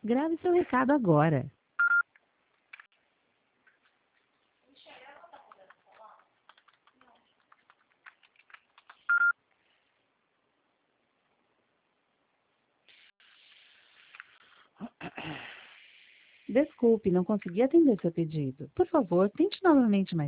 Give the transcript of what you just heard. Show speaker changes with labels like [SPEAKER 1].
[SPEAKER 1] Grave seu recado agora. Desculpe, não consegui atender seu pedido. Por favor, tente novamente mais